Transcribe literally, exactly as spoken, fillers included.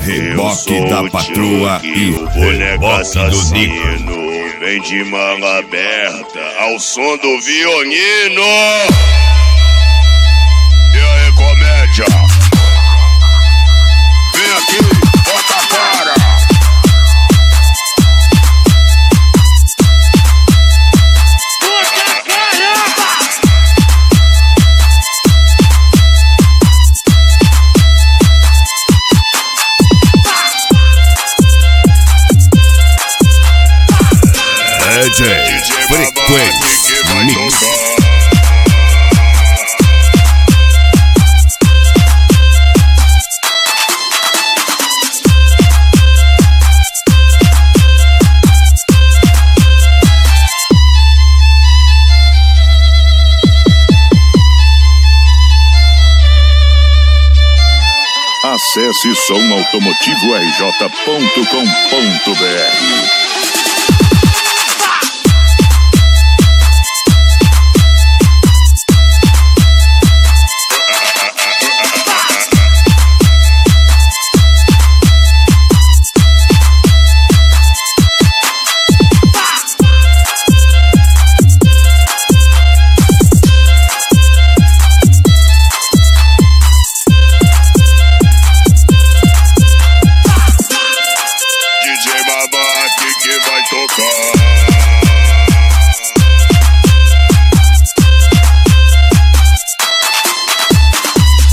Reboque da patroa e o boneco reboque do Nico. assassino vem de manga aberta ao som do violino. E aí, comédia? Vem aqui, bota a cara. D J Frequência Mix. Acesse som automotivo r j ponto com ponto b r.